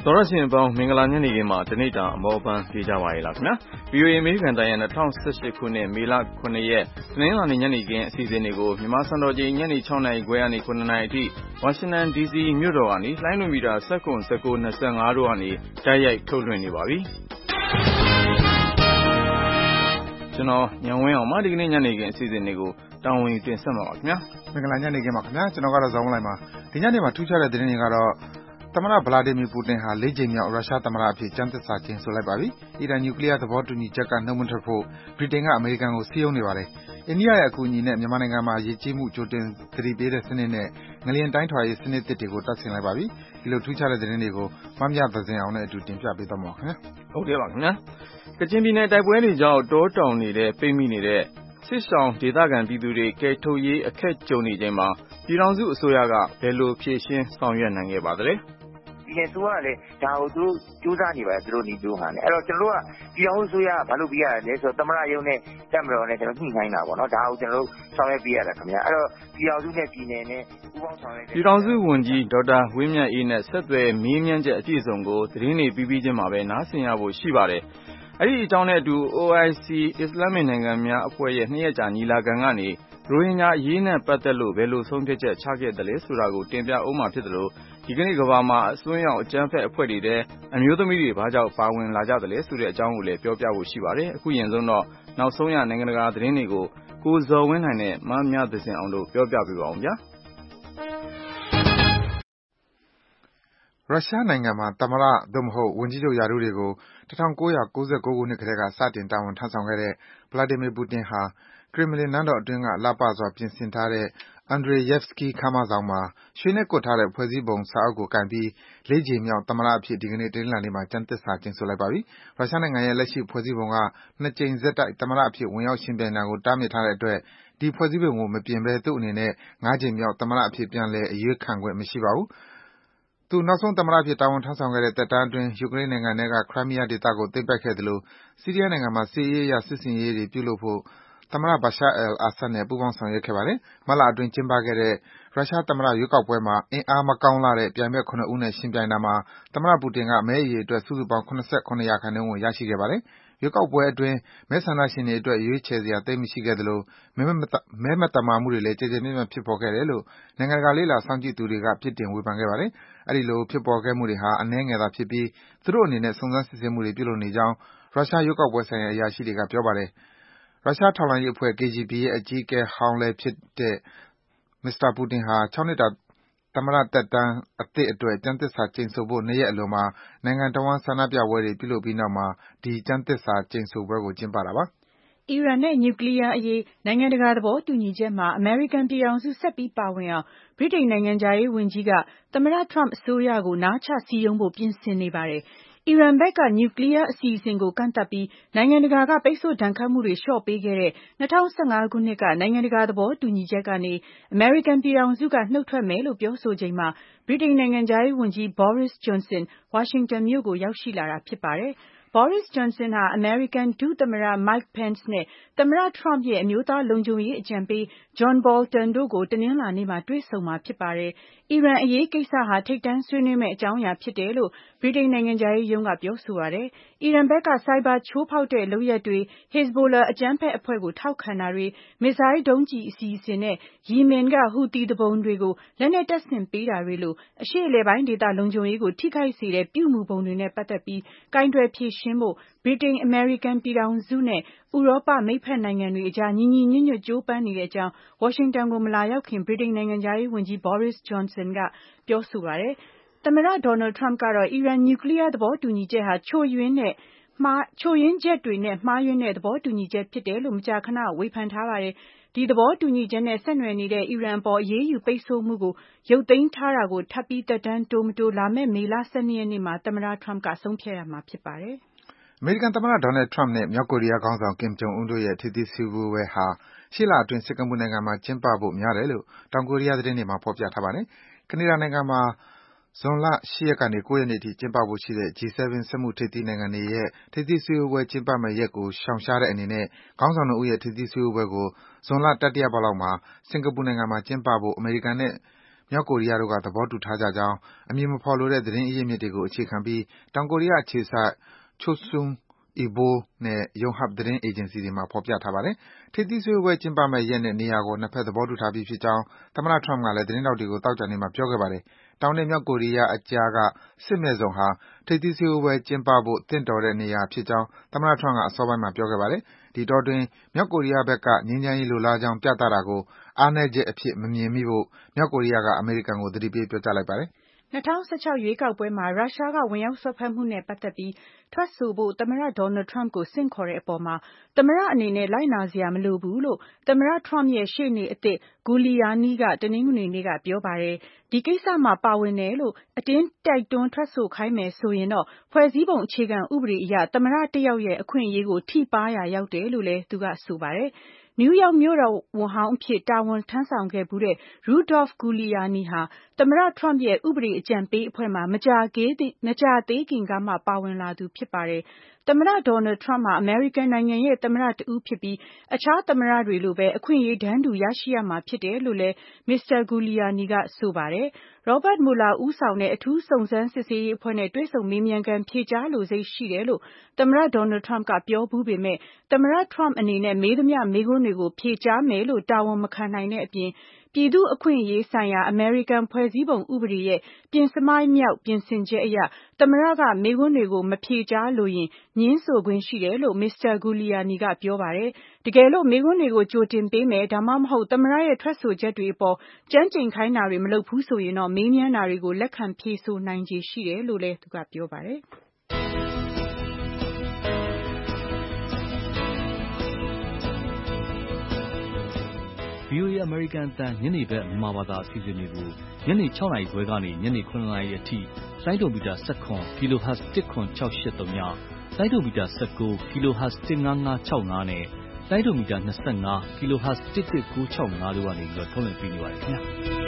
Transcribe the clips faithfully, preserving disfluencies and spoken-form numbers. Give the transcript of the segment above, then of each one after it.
သောရရှင်ပေါင်းမင်္ဂလာညနေခင်းမှာတနေ့တာအမောပန်းပြေးကြပါရဲ့လားခင်ဗျာ ဗီအိုအေ အမေရိကန်တိုင်းရဲ့၂၀၁၈ခုနှစ်မေလခုနှစ်ရက်တနင်္လာနေ့ညနေခင်းအစီအစဉ်တွေကိုမြန်မာစံတော်ချိန်ညနေ၆နာရီခွဲကနေခုနှစ်နာရီအထိဝါရှင်တန်ဒီစီမြို့တော်ကနေလိုင်းလွှင့်မီတာ၁၇ ၁၉ ၂၅တို့ကနေတိုက်ရိုက်ထုတ်လွှင့်နေပါပြီကျွန်တော်ညံဝင်းအောင်မဒီကနေ့ညနေခင်းအစီအစဉ်တွေကိုတာဝန်ယူတင်ဆက်မှာပါခင်ဗျာမင်္ဂလာညနေခင်းပါခင်ဗျာကျွန်တော်ကတော့ဇောင်းလိုက်ပါဒီညနေမှာထူးခြားတဲ့သတင်းတွေကတော့သမ္မတဗလာဒီမီပူတင်ဟာလေးကြိမ်မြောက်ရုရှားသမ္မတအဖြစ်ကျမ်းသစ္စာကျိန်ဆိုလိုက်ပါပြီ။အီရန်နျူကလ িয়ার သဘောတူညီချက်ကနှုတ်မထွက်ဖို့ဗြိတိန်ကအမေရိကန်ကိုစည်းရုံးနေပါတယ်။အိန္ဒိယရဲ့အကူအညီနဲ့မြန်မာနိုင်ငံမှာရေကြီးမှုကြိုတင်သတိပေးတဲ့စနစ်နဲ့ငလျင်တိုင်းထွာရေးစနစ်သစ်တွေကိုတပ်ဆင်လိုက်ပါပြီ။ဒီလိုထူးခြားတဲ့သတင်းတွေကိုမမြသဇင်အောင်နဲ့အတူတင်ပြပေးသွားမှာပါခင်ဗျာ။ဟုတ်ကဲ့ပါခင်ဗျာ။ကချင်ပြည်နယ်တိုက်ပွဲတွေကြောင့်တောတောင်နေတဲ့ပိတ်မိနေတဲ့စစ်ဆောင်ဒေသခံပြည်သူတွေကယ်ထုတ်ရေးအခက်ကြုံနေချိန်မှာပြည်ထောင်စုအစိုးရကဘယ်လိုဖြေရှင်းဆောင်ရွက်နိုင်ခဲ့ပါသလဲ။ပြည်နယ်ဆိုကလည်းဒါကိုသူတို့စူးစမ်းနေပါတယ်သူတို့နေပြောဟာနဲ့အဲ့တော့ကျွန်တော်တို့ကပြည်အောင်ဆိုရဘာလို့ပြရလဲဆိုတော့သမရယုံနဲ့တက်မတော်နဲ့ကျွန်တော်ညှိနှိုင်းတာပေါ့နော်ဒါကိုကျွန်တော်တို့ဆောင်ရွက်ပြရတာခင်ဗျာအဲ့တော့ပြည်အောင်စုနဲ့ပြည်နယ်နဲ့ပူးပေါင်းဆောင်ရွက်ပြည်ထောင်စုဝန်ကြီးဒေါက်တာဝင်းမြတ်အေးနဲ့ဆက်သွယ်မေးမြန်းချက်အပြည့်အစုံကိုသတင်းတွေပြီးပြီးချင်းမှာပဲနားဆင်ရဖို့ရှိပါတယ်အဲ့ဒီအကြောင်းနဲ့အတူ အို အိုင် စီ အစ္စလာမစ်နိုင်ငံများအဖွဲ့ရဲ့နှစ်ရက်ကြာညီလာခံကနေရိုဟင်ဂျာအရေးနဲ့ပတ်သက်လို့ဘယ်လိုဆုံးဖြတ်ချက်ချခဲ့တယ်လဲဆိုတာကိုတင်ပြအောင်မှာဖြစ်သလိုဒီကနေ့ကမ္ဘာမှာအစွန်းရောက်အကြမ်းဖက်အဖွဲ့တွေထဲအမျိုးသမီးတွေဘာကြောင့်ပါဝင်လာကြတယ်လဲဆိုတဲ့အကြောင်းကိုလည်းပြောပြဖို့ရှိပါတယ်အခုရင်ဆုံးတော့နောက်ဆုံးရနိုင်ငံတကာသတင်းတွေကိုကိုဇော်ဝင်းနိုင်နဲ့မမြသဇင်အောင်တို့ပြောပြပေးပါအောင်ဗျာရုရှားနိုင်ငံမှာသမ္မတသို့မဟုတ်ဝန်ကြီးချုပ်ရာထူးတွေကို၁၉၉၉ခုနှစ်ကတည်းကစတင်တာဝန်ထမ်းဆောင်ခဲ့တဲ့ဗလာဒီမီပူတင်ဟာကရင်မလင်နန်းတော်အတွင်းကလှပစွာပြင်ဆင်ထားတဲ့ Andreyevsky ခန်းမဆောင်မှာရွှေနဲ့ကွပ်ထားတဲ့ဖွဲ့စည်းပုံစာအုပ်ကိုကိုင်ပြီးလေးကြိမ်မြောက်သမ္မတအဖြစ်ဒီကနေ့တနင်္လာနေ့မှာကျမ်းသစ္စာကျိန်ဆိုလိုက်ပါပြီ။ရုရှားနိုင်ငံရဲ့လက်ရှိဖွဲ့စည်းပုံကနှစ်ကြိမ်ဆက်တိုက်သမ္မတအဖြစ်ဝင်ရောက်ယှဉ်ပြိုင်တာကိုတားမြစ်ထားတဲ့အတွက်ဒီဖွဲ့စည်းပုံကိုမပြင်ဘဲသူ့အနေနဲ့ငါးကြိမ်မြောက်သမ္မတအဖြစ်ပြန်လည်အရွေးခံခွင့်မရှိပါဘူး။သူနောက်ဆုံးသမ္မတအဖြစ်တာဝန်ထမ်းဆောင်ခဲ့တဲ့သက်တမ်းအတွင်းယူကရိန်းနိုင်ငံထဲက Crimea ဒေသကိုသိမ်းပိုက်ခဲ့သလိုဆီးရီးယားနိုင်ငံမှာစစ်ရေးအရစစ်ဆင်ရေးတွေပြုလုပ်ဖို့သမ္မတ Bashar al-Assad နဲ့ပူးပေါင်းဆောင်ရွက်ခဲ့ပါတယ်။မတ်လအတွင်းကျင်းပခဲ့တဲ့ရုရှားသမ္မတရွေးကောက်ပွဲမှာအင်အားမကောင်းလှတဲ့ပြိုင်ဘက်ခုနစ်ဦးနဲ့ယှဉ်ပြိုင်တာမှာသမ္မတပူတင်ကမဲအရေအတွက်စုစုပေါင်း၇၇ရာခိုင်နှုန်းကိုရရှိခဲ့ပါတယ်။ရွေးကောက်ပွဲအတွင်းမဲဆန္ဒရှင်တွေအတွက်ရွေးချယ်စရာသိပ်မရှိခဲ့သလိုမဲမသမာမှုတွေလည်းကျယ်ကျယ်ပြန့်ပြန့်ဖြစ်ပေါ်ခဲ့တယ်လို့နိုင်ငံတကာလေ့လာစောင့်ကြည့်သူတွေကပြစ်တင်ဝေဖန်ခဲ့ပါတယ်။အဲဒီလိုဖြစ်ပေါ်ခဲ့မှုတွေဟာအနည်းငယ်သာဖြစ်ပြီးသူတို့အနေနဲ့စုံစမ်းစစ်ဆေးမှုတွေပြုလုပ်နေကြောင်းရုရှားရွေးကောက်ပွဲဆိုင်ရာအရာရှိတွေကပြောပါတယ်။ရုရှားထောက်လှမ်းရေးအဖွဲ့ ကေ ဂျီ ဘီ ရဲ့အကြီးအကဲဟောင်းလည်းဖြစ်တဲ့မစ္စတာပူတင်ဟာ၆နှစ်တာသမ္မတသက်တမ်းအသစ်အတွက်ကျမ်းသစ္စာကျိန်ဆိုဖို့နှစ်ရက်အလိုမှာနိုင်ငံတဝန်းဆန္ဒပြပွဲတွေပြုလုပ်ပြီးနောက်မှာဒီကျမ်းသစ္စာကျိန်ဆိုပွဲကိုကျင်းပတာပါ။အီရန်နဲ့နျူကလ িয়ার အရေးနိုင်ငံတကာသဘောတူညီချက်မှာအမေရိကန်ပြည်ထောင်စုဆက်ပြီးပါဝင်အောင်ဗြိတိန်နိုင်ငံခြားရေးဝန်ကြီးကသမ္မတထရမ့်အစိုးရကိုနားချစည်းရုံးဖို့ပြင်ဆင်နေပါတယ်။အီရန်ဘက်ကနျူကလ িয়ার အစီအစဉ်ကိုကန့်သတ်ပြီးနိုင်ငံတကာကပိတ်ဆို့ဒဏ်ခတ်မှုတွေလျှော့ပေးခဲ့တဲ့၂၀၁၅ခုနှစ်ကနိုင်ငံတကာသဘောတူညီချက်ကနေအမေရိကန်ပြည်ထောင်စုကနှုတ်ထွက်မယ်လို့ပြောဆိုချိန်မှာဗြိတိန်နိုင်ငံခြားရေးဝန်ကြီး Boris Johnson ဝါရှင်တန်မြို့ကိုရောက်ရှိလာတာဖြစ်ပါတယ်။ Boris Johnson ဟာအမေရိကန်ဒုသမ္မတ Mike Pence နဲ့သမ္မတ Trump ရဲ့အမျိုးသားလုံခြုံရေးအကြံပေး John Bolton တို့ကိုတနင်္လာနေ့မှာတွေ့ဆုံမှာဖြစ်ပါတယ်။အီရန်အရေးကိစ္စဟာထိပ်တန်းဆွေးနွေးမယ့်အကြောင်းအရာဖြစ်တယ်လို့ဗြိတိန်နိုင်ငံခြားရေးရုံးကပြောဆိုပါတယ်။အီရန်ဘက်ကဆိုက်ဘာချိုးဖောက်တဲ့လုပ်ရပ်တွေ Hezbollah အကြမ်းဖက်အဖွဲ့ကိုထောက်ခံတာတွေမစ်ဇိုင်းဒုံးကျည်အစီအစဉ်နဲ့ယီမင်ကဟူသီသူပုန်တွေကိုလက်နက်တပ်ဆင်ပေးတာတွေလိုအရှေ့အလယ်ပိုင်းဒေသလုံခြုံရေးကိုထိခိုက်စေတဲ့ပြုမူပုံတွေနဲ့ပတ်သက်ပြီးကိုင်တွယ်ဖြေရှင်းဖို့ဗြိတိန်အမေရိကန်ပြည်ထောင်စုနဲ့ဥရောပမိတ်ဖက်နိုင်ငံတွေအကြားညီညီညွတ်ညွတ်ကြိုးပမ်းနေတဲ့အကြောင်းဝါရှင်တန်ကိုမလာရောက်ခင်ဗြိတိန်နိုင်ငံခြားရေးဝန်ကြီး Boris Johnson ကပြောဆိုပါတယ်။သမ္မတ Donald Trump ကတော့အီရန်နျူကလ িয়ার သဘောတူညီချက်ဟာချို့ယွင်းတဲ့ချို့ယွင်းချက်တွေနဲ့မှားယွင်းတဲ့သဘောတူညီချက်ဖြစ်တယ်လို့မကြာခဏဝေဖန်ထားပါတယ်။ဒီသဘောတူညီချက်နဲ့ဆက်နွယ်နေတဲ့အီရန်အပေါ်အရေးယူပိတ်ဆို့မှုကိုရုပ်သိမ်းထားတာကိုထပ်ပြီးသက်တမ်းတိုးမတိုးလာမယ့်မေလ၁၂ရက်နေ့မှာသမ္မတ Trump ကဆုံးဖြတ်ရမှာဖြစ်ပါတယ်။အမေရိကန်သမ္မတ Donald Trump နဲ့မြောက်ကိုရီးယားခေါင်းဆောင် Kim Jong Un တို့ရဲ့ထိပ်သီးစည်းဝေးပွဲဟာရှေ့လအတွင်းစင်ကာပူနိုင်ငံမှာကျင်းပဖို့များတယ်လို့တောင်ကိုရီးယားသတင်းတွေမှာဖော်ပြထားပါတယ်။ကနေဒါနိုင်ငံမှာဇွန်လ၈ရက်ကနေ၉ရက်နေ့အထိကျင်းပဖို့ရှိတဲ့ ဂျီ ၇ စက်မှုထိပ်သီးနိုင်ငံတွေရဲ့ထိပ်သီးစည်းဝေးပွဲကျင်းပမယ့်ရက်ကိုရှောင်ရှားတဲ့အနေနဲ့ခေါင်းဆောင်နှစ်ဦးရဲ့ထိပ်သီးစည်းဝေးပွဲကိုဇွန်လတတိယပတ်လောက်မှာစင်ကာပူနိုင်ငံမှာကျင်းပဖို့အမေရိကန်နဲ့မမြောက်ကိုရီးယားတို့ကသဘောတူထားကြကြောင်းအမည်မဖော်လိုတဲ့သတင်းအရင်းမြစ်တွေကိုအခြေခံပြီးတောင်ကိုရီးယားအခြေစိုက် Chosun Ilbo နဲ့ Yonhap သတင်းအေဂျင်စီတွေမှာဖော်ပြထားပါတယ်။ထိပ်သီးစည်းဝေးပွဲကျင်းပမယ့်ရက်နဲ့နေရာကိုနှစ်ဖက်သဘောတူထားပြီးဖြစ်ကြောင်းသမ္မတ Trump ကလည်းသတင်းထောက်တွေကိုသောကြာနေ့မှာပြောခဲ့ပါတယ်။တောင်နဲ့မြောက်ကိုရီးယားအကြားကစစ်မဲ့ဇုံဟာထိပ်သီးစည်းဝေးပွဲကျင်းပဖို့သင့်တော်တဲ့နေရာဖြစ်ကြောင်းသမ္မတ Trump ကအစောပိုင်းမှာပြောခဲ့ပါတယ်။ဒီအတောအတွင်းမြောက်ကိုရီးယားဘက်ကငြိမ်းချမ်းရေးလိုလားကြောင်းပြသတာကိုအားနည်းချက်အဖြစ်မမြင်မိဖို့မြောက်ကိုရီးယားကအမေရိကန်ကိုသတိပေးပြောကြားလိုက်ပါတယ်။၂၀၁၆ရွေးကောက်ပွဲမှာရုရှားကဝင်ရောက်စွက်ဖက်မှုနဲ့ပတ်သက်ပြီးထွက်ဆိုဖို့သမ္မတ Donald Trump ကိုဆင့်ခေါ်တဲ့အပေါ်မှာသမ္မတအနေနဲ့လိုက်နာစရာမလိုဘူးလို့သမ္မတ Trump ရဲ့ရှေ့နေအသစ် Giuliani ကတနင်္ဂနွေနေ့ကပြောပါတယ်။ဒီကိစ္စမှာပါဝင်တယ်လို့အတင်းတိုက်တွန်းထွက်ဆိုခိုင်းမယ်ဆိုရင်တော့ဖွဲ့စည်းပုံအခြေခံဥပဒေအရသမ္မတတစ်ယောက်ရဲ့အခွင့်အရေးကိုထိပါးရာရောက်တယ်လို့လည်းသူကဆိုပါတယ်။နယူးယောက်မြို့တော်ဝန်ဟောင်းအဖြစ်တာဝန်ထမ်းဆောင်ခဲ့ဖူးတဲ့ Rudolph Giuliani ဟာသမ္မတ Trump ရဲ့ဥပဒေအကြံပေးအဖွဲ့မှာမကြာသေးခင်ကမှပါဝင်လာသူဖြစ်ပါတယ်။သမ္မတ Donald Trump ဟာအမေရိကန်နိုင်ငံရဲ့သမ္မတတစ်ဦးဖြစ်ပြီးအခြားသမ္မတတွေလိုပဲအခွင့်အရေးတန်းတူရရှိရမှာဖြစ်တယ်လို့လည်း မစ္စတာ Giuliani ကဆိုပါတယ်။ Robert Mueller ဦးဆောင်တဲ့အထူးစုံစမ်းစစ်ဆေးရေးအဖွဲ့နဲ့တွေ့ဆုံမေးမြန်းခန်းဖြေကြားလိုစိတ်ရှိတယ်လို့သမ္မတ Donald Trump ကပြောဖူးပေမဲ့သမ္မတ Trump အနေနဲ့မေးသမျှမေးခွန်းတွေကိုဖြေကြားမယ်လို့တာဝန်မခံနိုင်တဲ့အပြင်ပြည်သူ့အခွင့်အရေးဆိုင်ရာအမေရိကန်ဖွဲ့စည်းပုံဥပဒေရဲ့ပြင်စမိုက်မြောက်ပြင်ဆင်ချက်အရသမ္မတကမေးခွန်းတွေကိုမဖြေကြားလိုရင်ငြင်းဆိုခွင့်ရှိတယ်လို့မစ္စတာ Giuliani ကပြောပါတယ်။တကယ်လို့မေးခွန်းတွေကိုကြိုတင်ပေးမယ်ဒါမှမဟုတ်သမ္မတရဲ့ထွက်ဆိုချက်တွေအပေါ်ကြမ်းကြိမ်ခိုင်းတာတွေမလုပ်ဘူးဆိုရင်တော့မေးမြန်းတာတွေကိုလက်ခံဖြေဆိုနိုင်ခြေရှိတယ်လို့လည်းသူကပြောပါတယ်။ဗွီအိုအေ အမေရိကန်အသံညနေဘက်မြန်မာဘာသာအစီအစဉ်တွေကိုညနေ၆နာရီခွဲကနေညနေ၇နာရီအထိလိုင်းဒိုမီတာ၁၇ kHz ၁၇၆၈၃ညလိုင်းဒိုမီတာ၁၉ kHz ၁၅၅၆၅နဲ့လိုင်းဒိုမီတာ၂၅ kHz ၁၁၉၆၅တို့ကနေပြီးတော့ထုတ်လွှင့်ပေးနေပါတယ်ခင်ဗျာ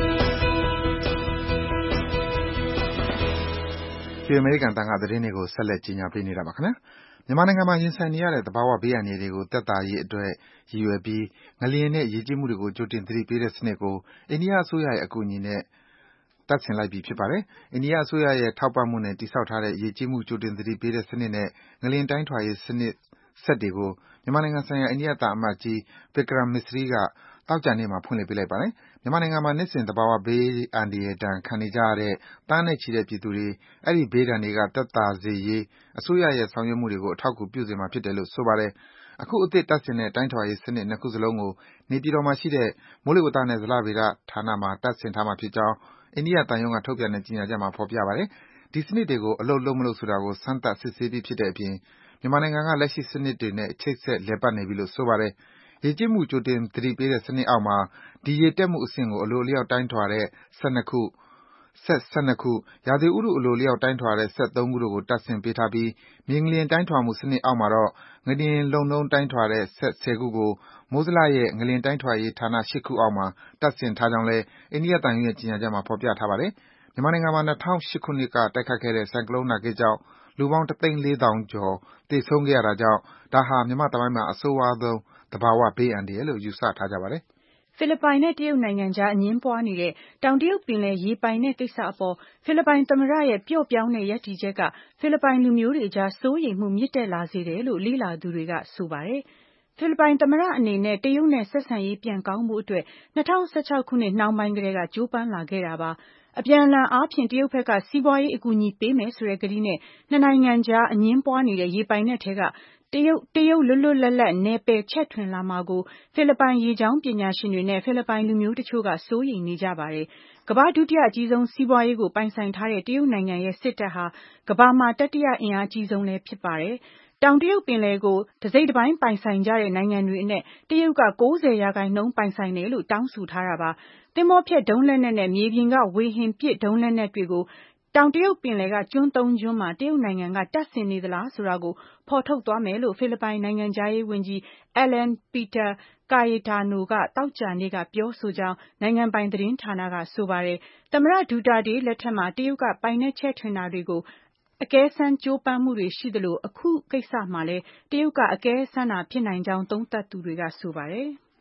ဒီအမေရိကန်တန်ခါသတင်းတွေကိုဆက်လက်ကြီးညာပေးနေတာပါခင်ဗျာမြန်မာနိုင်ငံမှာရင်ဆိုင်နေရတဲ့သဘာဝဘေးအန္တရာယ်တွေကိုသက်သာရေးအတွက်ရည်ရွယ်ပြီးငလျင်နဲ့ရေကြီးမှုတွေကိုကြိုတင်သတိပေးတဲ့စနစ်ကိုအိန္ဒိယအစိုးရရဲ့အကူအညီနဲ့တပ်ဆင်လိုက်ပြီဖြစ်ပါတယ်။အိန္ဒိယအစိုးရရဲ့ထောက်ပံ့မှုနဲ့တည်ဆောက်ထားတဲ့ရေကြီးမှုကြိုတင်သတိပေးတဲ့စနစ်နဲ့ငလျင်တိုင်းထွာရေးစနစ်စက်တွေကိုမြန်မာနိုင်ငံဆိုင်ရာအိန္ဒိယသံအမတ်ကြီး Vikram Misri ကသောကြာနေ့မှာဖွင့်လှစ်ပေးလိုက်ပါတယ်။မြန်မာနိုင်ငံမှာနှစ်စဉ်သဘာဝဘေးအန္တရာယ်ဒဏ်ခံနေကြရတဲ့သန်းနဲ့ချီတဲ့ပြည်သူတွေအဲဒီဘေးဒဏ်တွေကသက်သာစေရေးအစိုးရရဲ့ဆောင်ရွက်မှုတွေကိုအထောက်အကူပြုစေမှာဖြစ်တယ်လို့ဆိုပါတယ်။အခုအသစ်တပ်ဆင်တဲ့တိုင်းထွာရေးစနစ်နှစ်ခုစလုံးကိုနေပြည်တော်မှာရှိတဲ့မိုးလေဝသနဲ့ဇလဗေဒဌာနမှာတပ်ဆင်ထားမှာဖြစ်ကြောင်းအိန္ဒိယသံရုံးကထုတ်ပြန်တဲ့ကြေညာချက်မှာဖော်ပြပါတယ်။ဒီစနစ်တွေကိုအလုပ်လုပ်မလုပ်ဆိုတာကိုစမ်းသပ်စစ်ဆေးပြီးဖြစ်တဲ့အပြင်မြန်မာနိုင်ငံကလက်ရှိစနစ်တွေနဲ့ချိတ်ဆက်လည်ပတ်နေပြီလို့ဆိုပါတယ်။ရေကြီးမှုကြိုတင်သတိပေးတဲ့စနစ်အောက်မှာဒီရေတက်မှုအဆင့်ကိုအလိုအလျောက်တိုင်းထွာတဲ့စက်နှစ်ခုစက်၁၂ခု၊ရာသီဥတုအလိုအလျောက်တိုင်းထွာတဲ့စက်သုံးခုတို့ကိုတပ်ဆင်ပေးထားပြီးမြေငလျင်တိုင်းထွာမှုစနစ်အောက်မှာတော့ငလျင်လှုပ်နှုန်းတိုင်းထွာတဲ့စက်၁၀ခုကိုမိုးဇလရဲ့ငလျင်တိုင်းထွာရေးဌာန၈ခုအောက်မှာတပ်ဆင်ထားကြောင်းလည်းအိန္ဒိယသံရုံးရဲ့ကြေညာချက်မှာဖော်ပြထားပါတယ်။မြန်မာနိုင်ငံမှာ၂၀၀၈ခုနှစ်ကတိုက်ခတ်ခဲ့တဲ့ဆိုင်ကလုန်းနာဂစ်ကြောင့်လူပေါင်းတစ်သိန်းလေးသောင်းကျော်သေဆုံးခဲ့ရတာကြောင့်ဒါဟာမြန်မာ့သမိုင်းမှာအဆိုးဝါးဆုံးသဘာဝဘေးအန္တရာယ်လို့ယူဆထားကြပါတယ်ဖိလစ်ပိုင်နဲ့တရုတ်နိုင်ငံကြားအငြင်းပွားနေတဲ့တောင်တရုတ်ပင်လယ်ရေပိုင်နက်ကိစ္စအပေါ်ဖိလစ်ပိုင်သမ္မတရဲ့ပျော့ပြောင်းတဲ့ရပ်တည်ချက်ကဖိလစ်ပိုင်လူမျိုးတွေကြားစိုးရိမ်မှုမြင့်တက်လာစေတယ်လို့လေ့လာသူတွေကဆိုပါတယ်။ဖိလစ်ပိုင်သမ္မတအနေနဲ့တရုတ်နဲ့ဆက်ဆံရေးပြန်ကောင်းဖို့အတွက်၂၀၁၆ခုနှစ်နှောင်းပိုင်းကတည်းကကြိုးပမ်းလာခဲ့တာပါ။အပြန်အလှန်အားဖြင့်တရုတ်ဘက်ကစီးပွားရေးအကူအညီပေးမယ်ဆိုတဲ့ကတိနဲ့နှစ်နိုင်ငံကြားအငြင်းပွားနေတဲ့ရေပိုင်နက်ထဲကတရုတ်တရုတ်လွတ်လွတ်လပ်လပ်နယ်ပယ်ချဲ့ထွင်လာမှာကိုဖိလစ်ပိုင်ရေကြောင်းပညာရှင်တွေနဲ့ဖိလစ်ပိုင်လူမျိုးတချို့ကစိုးရိမ်နေကြပါတယ်။ကမ္ဘာဒုတိယအကြီးဆုံးစီးပွားရေးကိုပိုင်ဆိုင်ထားတဲ့တရုတ်နိုင်ငံရဲ့စစ်တပ်ဟာကမ္ဘာမှာတတိယအင်အားကြီးဆုံးလည်းဖြစ်ပါတယ်။တောင်တရုတ်ပင်လယ်ကိုတစိတ်တစ်ပိုင်းပိုင်ဆိုင်ကြတဲ့နိုင်ငံတွေအနက်တရုတ်က၉၀ရာခိုင်နှုန်းပိုင်ဆိုင်တယ်လို့တောင်းဆိုထားတာပါ။သင်္ဘောဖျက်ဒုံးလက်နက်နဲ့မြေပြင်ကဝေဟင်ပစ်ဒုံးလက်နက်တွေကိုတောင်တရုတ်ပင်လယ်ကကျွန်းသုံးကျွန်းမှာတရုတ်နိုင်ငံကတပ်ဆင်နေသလားဆိုတာကိုဖော်ထုတ်သွားမယ်လို့ဖိလစ်ပိုင်နိုင်ငံခြားရေးဝန်ကြီး Alan Peter Cayetano ကသောကြာနေ့ကပြောဆိုကြောင်းနိုင်ငံပိုင်သတင်းဌာနကဆိုပါတယ်။သမ္မတဒူတာတေးလက်ထက်မှာတရုတ်ကပိုင်နက်ချဲ့ထွင်တာတွေကိုအကဲစမ်းကြိုးပမ်းမှုတွေရှိသလိုအခုကိစ္စမှာလည်းတရုတ်ကအကဲစမ်းတာဖြစ်နိုင်ကြောင်းသုံးသပ်သူတွေကဆိုပါတယ်။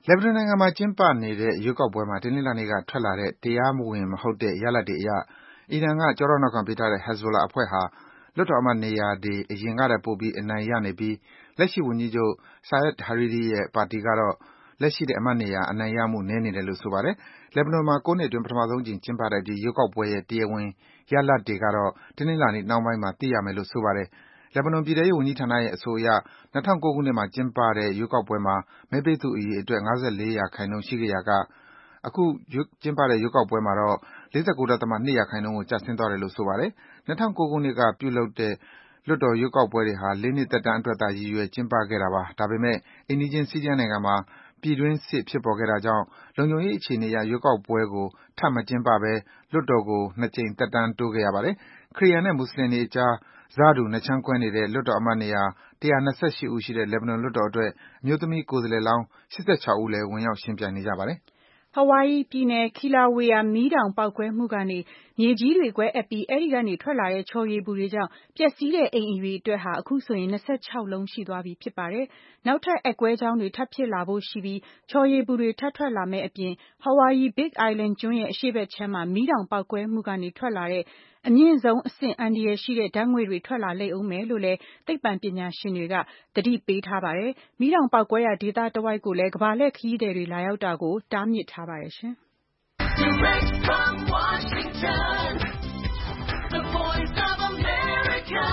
လက်ဘနွန်နိုင်ငံမှာကျင်းပနေတဲ့ရွေးကောက်ပွဲမှာတနင်္လာနေ့ကထွက်လာတဲ့တရားမဝင်မဟုတ်တဲ့ရလဒ်တွေအရအီရန်ကကျောထောက်နောက်ခံပေးထားတဲ့ Hezbollah အဖွဲ့ဟာလွှတ်တော်အမတ်နေရာတွေအရင်ကထက်ပိုပြီးအနိုင်ရနေပြီးလက်ရှိဝန်ကြီးချုပ် Saad Hariri ရဲ့ပါတီကတော့လက်ရှိတဲ့အမတ်နေရာအနိုင်ရမှုနည်းနေတယ်လို့ဆိုပါတယ်။လက်ဘနွန်မှာ၉နှစ်အတွင်းပထမဆုံးအကြိမ်ကျင်းပတဲ့ဒီရွေးကောက်ပွဲရဲ့တရားဝင်ရလဒ်တွေကတော့တနင်္လာနေ့နှောင်းပိုင်းမှာသိရမယ်လို့ဆိုပါတယ်။လက်ဘနွန်ပြည်ထဲရေးဝန်ကြီးဌာနရဲ့အဆိုအရ၂၀၀၉ခုနှစ်မှာကျင်းပတဲ့ရွေးကောက်ပွဲမှာမဲပေးသူအရေအတွက်၅၄ရာခိုင်နှုန်းရှိခဲ့ရာကအခုကျင်းပတဲ့ရွေးကောက်ပွဲမှာတော့၄၉.၂ရာခိုင်နှုန်းကိုကျဆင်းသွားတယ်လို့ဆိုပါတယ်။၂၀၀၉ခုနှစ်ကပြုလုပ်တဲ့လွှတ်တော်ရွေးကောက်ပွဲတွေဟာ၄နှစ်သက်တမ်းအတွက်သာရည်ရွယ်ကျင်းပခဲ့တာပါ။ဒါပေမယ့်အိမ်နီးချင်းဆီးရီးယားနိုင်ငံမှာပြည်တွင်းစစ်ဖြစ်ပေါ်ခဲ့တာကြောင့်လုံခြုံရေးအခြေအနေအရရွေးကောက်ပွဲကိုထပ်မကျင်းပဘဲလွှတ်တော်ကိုနှစ်ကြိမ်သက်တမ်းတိုးခဲ့ရပါတယ်။ခရစ်ယာန်နဲ့မွတ်ဆလင်တွေအကြားဆတူနှစ်ခြမ်းကွဲနေတဲ့လွှတ်တော်အမတ်နေရာ၁၂၈ဦးရှိတဲ့လက်ဘနွန်လွှတ်တော်အတွက်အမျိုးသမီးကိုယ်စားလှယ်လောင်း၈၆ဦးလည်းဝင်ရောက်ယှဉ်ပြိုင်နေကြပါတယ်။ Hawaii ပြည်နယ် Kilauea မီးတောင်ပေါက်ကွဲမှုကနေမြေကြီးတွေကွဲအက်ပြီးအဲဒီကနေထွက်လာတဲ့ချော်ရည်ပူတွေကြောင့်ပျက်စီးတဲ့အိမ်အရေအတွက်ဟာအခုဆိုရင်၂၆လုံးရှိသွားပြီဖြစ်ပါတယ်။နောက်ထပ်အက်ကွဲကြောင်းတွေထပ်ဖြစ်လာဖို့ရှိပြီးချော်ရည်ပူတွေထပ်ထွက်လာမယ့်အပြင် Hawaii Big Island ကျွန်းရဲ့အရှေ့ဘက်ခြမ်းမှာမီးတောင်ပေါက်ကွဲမှုကနေထွက်လာတဲ့အမြင့်ဆုံးအဆင့်အန္တရာယ်ရှိတဲ့ဓာတ်ငွေ့တွေထွက်လာလိမ့်ဦးမယ်လို့လည်းသိပ္ပံပညာရှင်တွေကသတိပေးထားပါတယ်။မီးတောင်ပေါက်ကွဲရာဒေသတဝိုက်ကိုလည်းကမ္ဘာလှည့်ခရီးသည်တွေလာရောက်တာကိုတားမြစ်ထားပါတယ်ရှင်။ Direct from Washington, the voice of America,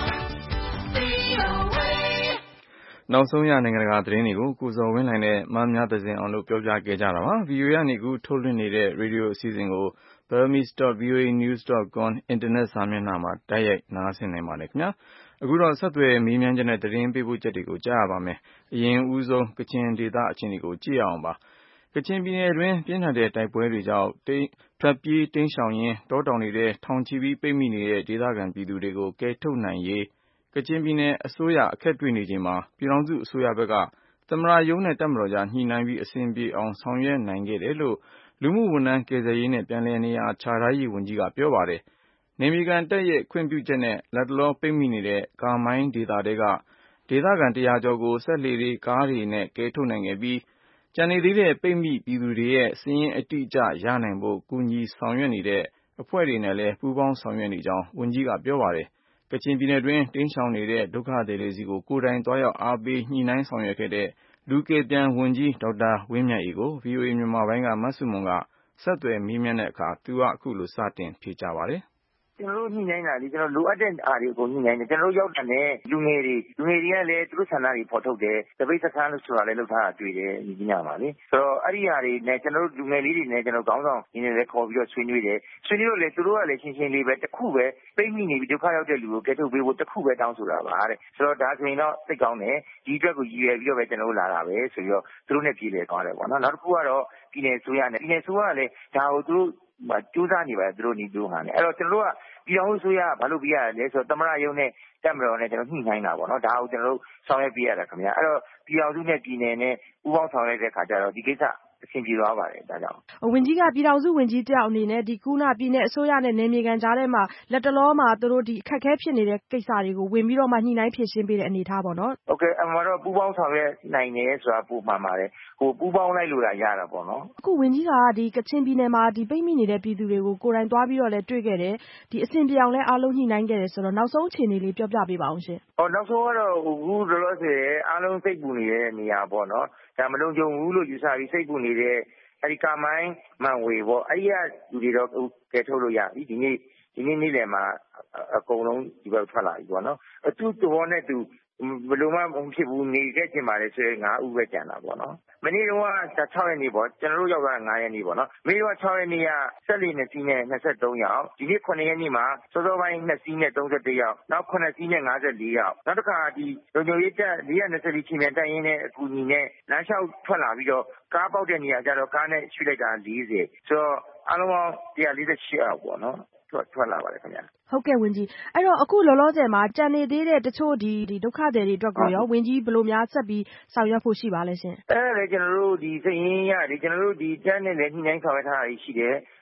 V O A နောက်ဆုံးရနိုင်ငံတကာသတင်းတွေကိုကိုဇော်ဝင်းလှိုင်နဲ့မမြသဇင်အောင်တို့ပြောပြခဲ့ကြတာပါ။ ဗီအိုအေ ကနေအခုထုတ်လွှင့်နေတဲ့ရေဒီယိုအစီအစဉ်ကို burmese dot v o a news dot com အင်တာနက်စာမျက်နှာမှာတိုက်ရိုက်နားဆင်နိုင်ပါတယ်ခင်ဗျာ။အခုတော့ဆက်သွယ်မေးမြန်းချက်နဲ့သတင်းပေးပို့ချက်တွေကိုကြားရပါမယ်။အရင်ဦးဆုံးကချင်ဒေသအခြေအနေကိုကြည့်ရအောင်ပါ။ကချင်ပြည်နယ်တွင်းပြင်းထန်တဲ့တိုက်ပွဲတွေကြောင့်ထွက်ပြေးတိမ်းရှောင်ရင်းတောတောင်တွေထဲထောင်ချီပြီးပိတ်မိနေတဲ့ဒေသခံပြည်သူတွေကိုကယ်ထုတ်နိုင်ရေးကချင်ပြည်နယ်အစိုးရအခက်တွေ့နေချိန်မှာပြည်ထောင်စုအစိုးရဘက်ကသမ္မတရုံးနဲ့တပ်မတော်ကြားညှိနှိုင်းပြီးအဆင်ပြေအောင်ဆောင်ရွက်နိုင်ခဲ့တယ်လို့လူမှုဝန်ထမ်းကယ်ဆယ်ရေးနဲ့ပြန်လည်နေရာချထားရေးဝန်ကြီးကပြောပါတယ်။နယ်မြေခံတပ်ရဲ့ခွင့်ပြုချက်နဲ့လတ်တလောပိတ်မိနေတဲ့ကာမိုင်းဒေသထဲကဒေသခံတရာကျော်ကိုစက်လှေတွေကားတွေနဲ့ကယ်ထုတ်နိုင်ခဲ့ပြီးကျန်နေသေးတဲ့ပိတ်မိပြည်သူတွေရဲ့စာရင်းအတိအကျရနိုင်ဖို့ကူညီဆောင်ရွက်နေတဲ့အဖွဲ့တွေနဲ့လည်းပူးပေါင်းဆောင်ရွက်နေကြောင်းဝန်ကြီးကပြောပါတယ်။ကချင်ပြည်နယ်တွင်းတိမ်းရှောင်နေတဲ့ဒုက္ခသည်တွေစီကိုကိုယ်တိုင်သွားရောက်အားပေးညှိနှိုင်းဆောင်ရွက်ခဲ့တဲ့လူကယ်ပြန်ဝန်ကြီးဒေါက်တာဝင်းမြတ်အေးကို ဗွီအိုအေမြန်မာပိုင်းကမဆုမွန်ကဆက်သွယ်မေးမြန်းတဲ့အခါသူကအခုလိုစတင်ဖြေကြားပါတယ်။ကျွန်တော်တို့ညှိနှိုင်းတာလေကျွန်တော်လိုအပ်တဲ့အားတွေအကုန်ညှိနှိုင်းတယ်ကျွန်တော်တို့ရောက်တယ်နဲ့လူငယ်တွေလူငယ်တွေကလည်းသူတို့ဆန္ဒတွေဖော်ထုတ်တယ်တပိတ်စခန်းလို့ဆိုတာလည်းလုပ်ထားတာတွေ့တယ်ဒီညမှာလေဆိုတော့အဲ့ဒီဟာတွေနဲ့ကျွန်တော်တို့လူငယ်လေးတွေနဲ့ကျွန်တော်ခေါင်းဆောင်နေနေလည်းခေါ်ပြီးတော့ဆွေးနွေးတယ်ဆွေးနွေးလို့လေသူတို့ကလည်းရှင်းရှင်းလေးပဲတစ်ခုပဲပိတ်မိနေပြီးဒုက္ခရောက်တဲ့လူကိုကယ်ထုတ်ပေးဖို့တစ်ခုပဲတောင်းဆိုတာပါတဲ့ဆိုတော့ဒါဆိုရင်တော့စိတ်ကောင်းတယ်ဒီအတွက်ကိုရည်ရွယ်ပြီးတော့ပဲကျွန်တော်တို့လာတာပဲဆိုပြီးတော့သူတို့နဲ့ပြည်လည်သွားတယ်ပေါ့နော်နောက်တစ်ခုကတော့ပြည်နယ်ဆိုရနဲ့ပြည်နယ်ဆိုရကလည်းဒါကိုသူတို့ကြိုးစားနေပါတယ်သူတို့နေသူတို့ဟာနဲ့အဲ့တော့ကျွန်တော်တို့ကပြည်အောင်စုရဘာလို့ပြရလဲဆိုတော့သမရယုံနဲ့တက်မတော်နဲ့ကျွန်တော်ညှိနှိုင်းတာပေါ့နော်ဒါကိုကျွန်တော်တို့ဆောင်ရွက်ပြရတာခင်ဗျာအဲ့တော့ပြည်အောင်စုနဲ့ပြည်နယ်နဲ့ပူးပေါင်းဆောင်ရွက်တဲ့ခါကျတော့ဒီကိစ္စအဆင်ပြေသွားပါတယ်ဒါကြောင့်ဝန်ကြီးကပြည်ထောင်စုဝန်ကြီးတယောက်အနေနဲ့ဒီကုနာပြည်နယ်အစိုးရနဲ့နယ်မြေခံကြားထဲမှာလက်တလောမှာသူတို့ဒီအခက်အခဲဖြစ်နေတဲ့ကိစ္စတွေကိုဝင်ပြီးတော့မှညှိနှိုင်းဖြေရှင်းပေးတဲ့အနေထားပေါ့နော်ဟုတ်ကဲ့အမှန်တော့ပူးပေါင်းဆောင်ရွက်နိုင်တယ်ဆိုတာပို့မှန်ပါတယ်ဟိုပူးပေါင်းလိုက်လို့ရတာပေါ့နော်အခုဝန်ကြီးကဒီကချင်ပြည်နယ်မှာဒီပိတ်မိနေတဲ့ပြည်သူတွေကိုကိုယ်တိုင်သွားပြီးတော့လည်းတွေ့ခဲ့တယ်ဒီအဆင်ပြေအောင်လည်းအားလုံးညှိနှိုင်းခဲ့တယ်ဆိုတော့နောက်ဆုံးအခြေအနေလေးပြောပြပေးပါအောင်ရှင်ဟောနောက်ဆုံးကတော့အခုလောလောဆယ်အားလုံးစိတ်ပူနေတဲ့နေရာပေါ့နော်ဒါမလုံးကြုံဘူးလို့ယူဆပြီးစိတ်ပူနေတဲ့အဲ့ဒီကာမိုင်းမန်ဝေပေါ့အဲ့ဒီကလူတွေတော့ကယ်ထုတ်လို့ရပြီဒီနေ့ဒီနေ့နေ့လယ်မှာအကုန်လုံးဒီဘက်ထွက်လာပြီပေါ့နော်အတူတူနဲ့တူဘယ်လိုမှမဖြစ်ဘူးနေခဲ့ချင်ပါတယ်ဆိုရင်ငါးဦးပဲကျန်တာပေါ့နော်မနေ့တော့ခြောက်ရက်နေ့ပေါ့ကျွန်တော်တို့ရောက်တာငါးရက်နေ့ပေါ့နော်မနေ့ကခြောက်ရက်နေ့ကဆက်လီနှစ်စီးနဲ့၂၃ယောက်ဒီနေ့ခုနှစ်ရက်နေ့မှာစောစောပိုင်းနှစ်စီးနဲ့၃၁ယောက်နောက်ခုနှစ်စီးနဲ့၅၄ယောက်နောက်တစ်ခါဒီလုံခြုံရေးတပ်၄၂၄ချင်းမြန်တိုက်ရင်းနဲ့အကူအညီနဲ့လမ်းလျှောက်ထွက်လာပြီးတော့ကားပေါက်တဲ့နေရာကျတော့ကားနဲ့ရွှေ့လိုက်တာ၄၀ဆိုတော့အားလုံးပေါင်း၁၄၈ယောက်ပေါ့နော်ထွက်ထွက်လာပါတယ်ခင်ဗျာဟုတ်ကဲ့ဝန်ကြီးအဲ့တော့အခုလောလောဆယ်မှာကြံနေသေးတဲ့တချို့ဒီဒီဒုက္ခသည်တွေအတွက်ကိုရောဝန်ကြီးဘယ်လိုများဆက်ပြီးဆောင်ရွက်ဖို့ရှိပါလဲရှင်အဲ့ဒါလေကျွန်တော်တို့ဒီစည်ရင်းရဒီကျွန်တော်တို့ဒီတက်နဲ့လည်းညှိနှိုင်းဆောင်ရွက်ထားတာရှိတယ်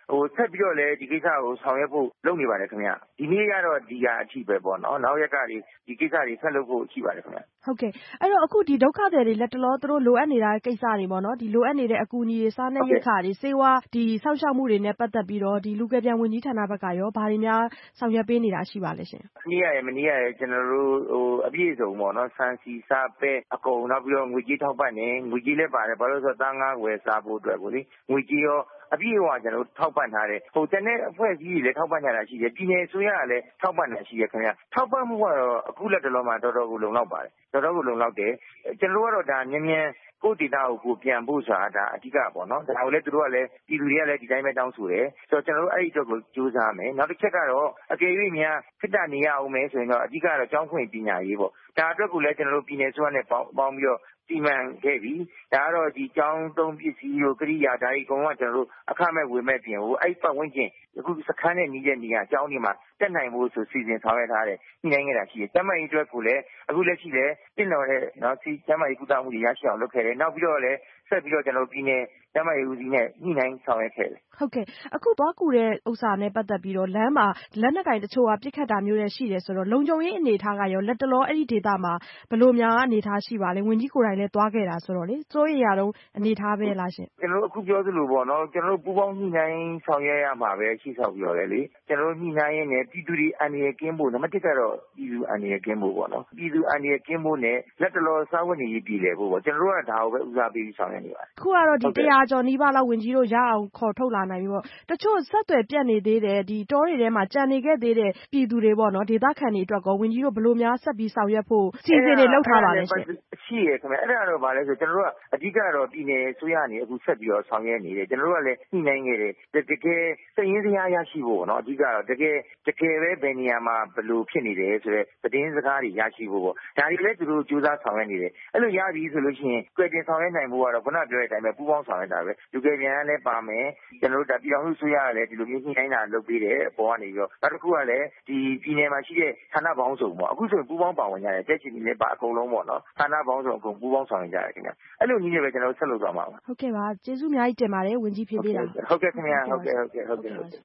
ဟိုဆက်ပြီးတော့လည်းဒီကိစ္စကိုဆောင်ရွက်ဖို့လုပ်နေပါတယ်ခင်ဗျဒီနေ့ကတော့ဒီကအထိပဲပေါ့နော်နောက်ရက်ကတွေဒီကိစ္စတွေဆက်လုပ်ဖို့ရှိပါတယ်ခင်ဗျဟုတ်ကဲ့အဲ့တော့အခုဒီဒုက္ခသည်တွေလက်တလောသူတို့လိုအပ်နေတာကိစ္စတွေပေါ့နော်ဒီလိုအပ်နေတဲ့အကူအညီတွေစားနပ်ရိက္ခာတွေစေဝါဒီစောင့်ရှောက်မှုတွေနဲ့ပတ်သက်ပြီးတော့ဒီလူကယ်ပြန်ဝန်ကြီးဌာနဘက်ကရောဘာတွေများဆောင်ရွက်ပေးနေတာရှိပါလဲရှင်။နေ့ရမနေ့ရကျွန်တော်တို့ဟိုအပြည့်စုံပေါ့နော်ဆန်စီစားပဲအကုန်နောက်ပြီးတော့ငွေကြေးထောက်ပံ့နေငွေကြေးလည်းပါတယ်ဘာလို့ဆိုတော့သားငါးဝယ်စားဖို့အတွက်ကိုလေငွေကြေးရောအပြည့်အဝကျွန်တော်ထောက်ပံ့ထားတယ်ဟိုတနေ့အဖွဲ့အစည်းတွေလည်းထောက်ပံ့ထားတာရှိတယ်ပြည်နယ်အစိုးရကလည်းထောက်ပံ့တာရှိရခင်ဗျထောက်ပံ့မှုကတော့အခုလက်တလုံးမှာတော်တော်ကိုလုံလောက်ပါတယ်တော်တော်ကိုလုံလောက်တယ်ကျွန်တော်တို့ကတော့ဒါမြ мянကိုဒေတာကိုကိုပြန်ဖို့ဆိုတာဒါအဓိကပေါ့နော်ဒါကိုလည်းသူတို့ကလည်းပြည်သူတွေကလည်းဒီတိုင်းပဲတောင်းဆိုတယ်ဆိုတော့ကျွန်တော်တို့အဲ့ဒီအတွက်ကိုကြိုးစားမယ်နောက်တစ်ချက်ကတော့အကယ်၍များခက်တာနေရအောင်မယ်ဆိုရင်တော့အဓိကတော့ကျောင်းခွင့်ပညာရေးပေါ့ဒါအတွက်ကိုလည်းကျွန်တော်တို့ပြည်နယ်ဆိုရနဲ့ပေါင်းပေါင်းပြီးတော့စီမံခဲ့ပြီဒါကတော့ဒီကျောင်းသုံးပစ္စည်းတို့ကရိယာဓာတ်အကုန်လုံးကကျွန်တော်တို့အခမဲ့ဝေမဲ့ပြင်ဟိုအဲ့ပတ်ဝန်းကျင်အခုစခန်းနဲ့နီးတဲ့နေရာကျောင်းတွေမှာတက်နိုင်ဖို့ဆိုစီစဉ်ဆောင်ရွက်ထားတယ်ညှိနှိုင်းခဲ့တာရှိတယ်ကျမကြီးအတွက်ကိုလည်းအခုလက်ရှိလည်းတင်တော်တဲ့နော်စီကျမကြီးကုသမှုတွေရရှိအောင်လုပ်ခဲ့တယ်နောက်ပြီးတော့လည်းဆက်ပြီးတော့ကျွန်တော်ပြည်နယ်ကျမကြီးဦးစီးနဲ့ညှိနှိုင်းဆောင်ရွက်ခဲ့တယ်ဟုတ်ကဲ့အခုသွားကူတဲ့ဥစ္စာနဲ့ပတ်သက်ပြီးတော့လမ်းမှာလက်နက်ကင်တချို့ကပြစ်ခတ်တာမျိုးတွေရှိတယ်ဆိုတော့လုံခြုံရေးအနေထားကရောလက်တလောအဲ့ဒီဒေသမှာဘယ်လိုများအနေထားရှိပါလဲဝန်ကြီးကိုယ်တိုင်လည်းသွားခဲ့တာဆိုတော့လေစိုးရိမ်ရတော့အနေထားပဲလားရှင်ကျွန်တော်တို့အခုပြောသလိုပေါ့နော်ကျွန်တော်တို့ပူးပေါင်းညှိနှိုင်းဆောင်ရွက်ရမှာပဲရှိဆောက်ပြီးတော့လေကျွန်တော်တို့ညှိနှိုင်းရင်းနဲ့ပြည်သူတွေအန္တရာယ်ကင်းဖို့နံပါတ်တစ်ကတော့ပြည်သူအန္တရာယ်ကင်းဖို့ပေါ့နော်ပြည်သူအန္တရာယ်ကင်းဖို့နဲ့လက်တလောစားဝတ်နေရေးပြည်လည်ဖို့ပေါ့ကျွန်တော်တို့ကဒါကိုပဲဦးစားပေးပြီးဆောင်ရွက်နေပါတယ်ခုကတော့ဒီတရားကျော်နီးပါးလောက်ဝန်ကြီးတို့ရအောင်ခေါ်ထုတ်လာနိုင်ပြီပေါ့တချို့ဆက်သွယ်ပြတ်နေသေးတယ်ဒီတောတွေထဲမှာကြံနေခဲ့သေးတဲ့ပြည်သူတွေပေါ့နော်ဒေသခံတွေအတွက်ကောဝန်ကြီးတို့ဘယ်လိုများဆက်ပြီးဆောင်ရွက်ဖို့စီစဉ်နေလောက်ထားပါလဲရှင်ရှိရခင်ဗျအဲ့ဒါတော့ဗာလဲဆိုကျွန်တော်တို့ကအဓိကတော့ပြည်နယ်ဆိုရနေအခုဆက်ပြီးတော့ဆောင်ရွက်နေတယ်ကျွန်တော်တို့ကလည်းညှိနှိုင်းခဲ့တယ်တကယ်စည်ရင်းစရာရရှိဖို့ပေါ့နော်အဓိကတော့တကယ်တကယ်ပဲဘယ်နေရာမှာဘယ်လိုဖြစ်နေတယ်ဆိုတော့သတင်းစကားတွေရရှိဖို့ပေါ့ဒါတွေလည်းသူတို့ကြိုးစားဆောင်ရွက်နေတယ်အဲ့လိုရပြီဆိုလို့ရှိရင်ကြွယ်တင်ဆောင်ရွက်နိုင်ဖို့ကတော့ခုနပြောတဲ့အတိုင်းပဲပူးပေါင်းဆောင်ရွက်တာပဲလူကယ်ပြန်လည်းပါမယ်ကျွန်တော်တို့ဒါပြည်တော်စုဆိုရလည်းဒီလိုမျိုးညှိနှိုင်းတာလုပ်ပေးတယ်ပေါ်ကနေပြီးတော့နောက်တစ်ခုကလည်းဒီပြည်နယ်မှာရှိတဲ့ဌာနပေါင်းစုံပေါ့အခုဆိုရင်ပူးပေါင်းပါဝင်ကြတယ်တက်ချီနေလည်းပါအကုန်လုံးပေါ့နော်ဌာနပေါင်းစုံအကုန်ပူးပေါင်းဆောင်ရွက်ကြတယ်ခင်ဗျအဲ့လိုနည်းနဲ့ပဲကျွန်တော်တို့ဆက်လုပ်သွားမှာပါဟုတ်ကဲ့ပါကျေးဇူးအများကြီးတင်ပါတယ်ဝန်ကြီးဖြေပေးတာဟုတ်ကဲ့ခင်ဗျဟုတ်ကဲ့ဟုတ်ကဲ့ဟုတ်ကဲ့ဟုတ်ကဲ့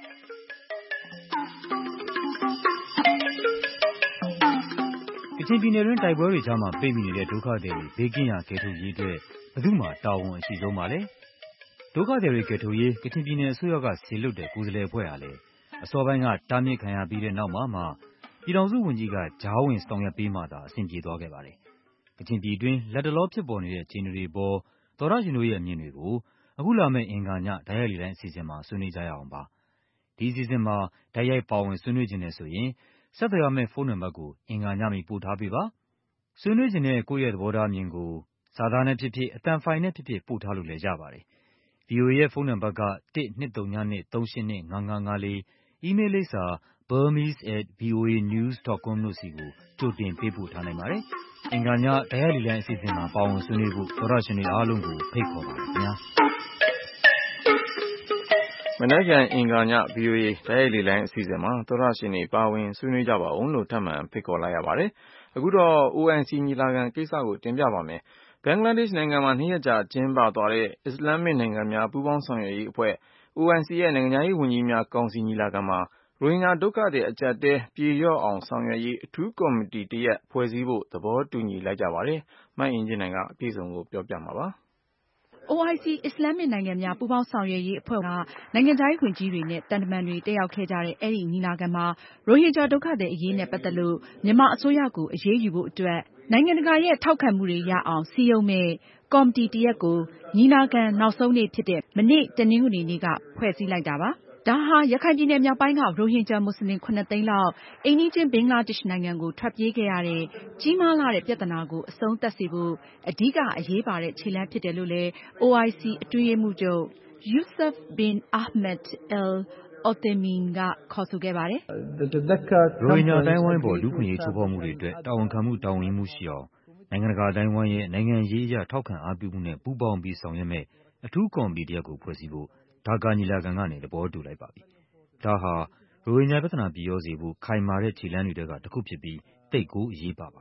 ကချင်ပြည်နယ်တွင်းတိုက်ပွဲတွေကြားမှာပိတ်မိနေတဲ့ဒုက္ခသည်တွေဘေးကင်းရာကယ်ထုတ်ရေးအတွက်ဘယ်သူမှတာဝန်အရှိဆုံးပါလဲဒုက္ခသည်တွေကယ်ထုတ်ရေးကချင်ပြည်နယ်အစိုးရကဆေလွတ်တဲ့ကိုယ်စားလှယ်အဖွဲ့ဟာလည်းအစောပိုင်းကတားမြစ်ခံရပြီးတဲ့နောက်မှာမှပြည်ထောင်စုဝန်ကြီးကကြားဝင်ဆောင်ရွက်ပေးမှသာအဆင်ပြေသွားခဲ့ပါတယ်ကချင်ပြည်တွင်းလက်တလောဖြစ်ပေါ်နေတဲ့အခြေအနေတွေပေါ်သောရရှင်တို့ရဲ့အမြင်တွေကိုအခုလာမယ့်အင်္ဂါညဓာတ်ရိုက်လေတိုင်းအစီအစဉ်မှာဆွေးနွေးကြရအောင်ပါဒီအစီအစဉ်မှာဓာတ်ရိုက်ပါဝင်ဆွေးနွေးခြင်းနဲ့ဆိုရင်ဆက်သွယ်ရမယ့်ဖုန်းနံပါတ်ကိုအင်္ဂါညမီပို့ထားပေးပါဆွေးနွေးခြင်းနဲ့ကိုယ့်ရဲ့သဘောထားအမြင်ကိုစာသားနဲ့ဖြစ်ဖြစ်အသံဖိုင်နဲ့ဖြစ်ဖြစ်ပို့ထားလို့လည်းရပါတယ် ဗွီအိုအေ ရဲ့ဖုန်းနံပါတ်က one two three zero two three eight two five five five four အီးမေးလ်လိပ်စာ burmese at voa news dot com တို့စီကိုကြိုတင်ပေးပို့ထားနိုင်ပါတယ်။အင်္ဂါညဓာတ်ရိုက်လေလံအစီအစဉ်မှာပါဝင်ဆွေးနွေးဖို့သောရရှင်တွေအားလုံးကိုဖိတ်ခေါ်ပါတယ်ခင်ဗျာ။မနက်ဖြန်အင်္ဂါည ဗွီအိုအေဓာတ်ရိုက်လေလံအစီအစဉ်မှာသောရရှင်တွေပါဝင်ဆွေးနွေးကြပါအောင်လို့ထပ်မံဖိတ်ခေါ်လိုက်ရပါတယ်။အခုတော့ အို အိုင် စီ ညီလာခံကိစ္စကိုတင်ပြပါမယ်။ဘင်္ဂလားဒေ့ရှ်နိုင်ငံမှာနှစ်ရက်ကြာကျင်းပသွားတဲ့အစ္စလာမစ်နိုင်ငံများပူးပေါင်းဆောင်ရွက်ရေးအဖွဲ့ အို အိုင် စီ ရဲ့နိုင်ငံခြားရေးဝန်ကြီးများကောင်စီညီလာခံမှာရိုဟင်ဂျာဒုက္ခသည်အကျပ်အတည်းပြေလျော့အောင်ဆောင်ရွက်ရေးအထူးကော်မတီတရပ်ဖွဲ့စည်းဖို့သဘောတူညီလိုက်ကြပါတယ်။မအင်ကြင်းနိုင်ကအပြည့်အစုံကိုပြောပြမှာပါ။ အို အိုင် စီ အစ္စလာမစ်နိုင်ငံများပူးပေါင်းဆောင်ရွက်ရေးအဖွဲ့ကနိုင်ငံခြားရေးဝန်ကြီးတွေနဲ့တန်တမန်တွေတက်ရောက်ခဲ့ကြတဲ့အဲဒီညီလာခံမှာရိုဟင်ဂျာဒုက္ခသည်အရေးနဲ့ပတ်သက်လို့မြန်မာအစိုးရကိုအရေးယူဖို့အတွက်နိုင်ငံတကာရဲ့ထောက်ခံမှုတွေရအောင်စည်းရုံးမယ့်ကော်မတီတရပ်ကိုညီလာခံနောက်ဆုံးနေ့ဖြစ်တဲ့မနေ့တနင်္ဂနွေနေ့ကဖွဲ့စည်းလိုက်တာပါ။ဒါဟာရခိုင်ပြည်နယ်မြောက်ပိုင်းကရိုဟင်ဂျာမွတ်စလင်ခုနှစ်သိန်းလောက်အိမ်နီးချင်းဘင်္ဂလားဒေ့ရှ်နိုင်ငံကိုထွက်ပြေးခဲ့ရတဲ့ကြီးမားလှတဲ့ပြဿနာကိုအဆုံးသတ်စေဖို့အဓိကအရေးပါတဲ့ခြေလှမ်းဖြစ်တယ်လို့လည်း အို အိုင် စီ အတွင်းရေးမှူးချုပ် Yusuf bin Ahmed Al-Othaymin ကခေါ်ဆိုခဲ့ပါတယ်။ "ရိုဟင်ဂျာအတိုင်းဝိုင်းပေါ်လူ့အခွင့်အရေးချိုးဖောက်မှုတွေအတွက်တာဝန်ခံမှုတာဝန်ယူမှုရှိအောင်နိုင်ငံတကာအတိုင်းဝိုင်းရဲ့နိုင်ငံရေးအရထောက်ခံအားပြုမှုနဲ့ပူးပေါင်းပြီးဆောင်ရွက်မယ့်အထူးကော်မတီတရပ်ကိုဖွဲ့စည်းဖို့ဒါကာညီလာခံကနေသဘောတူလိုက်ပါပြီ။ဒါဟာရိုဟင်ဂျာပြဿနာပြေလျော့စေဖို့ခိုင်မာတဲ့ခြေလှမ်းတွေထဲကတစ်ခုဖြစ်ပြီးသိပ်ကိုအရေးပါပါတယ်။ "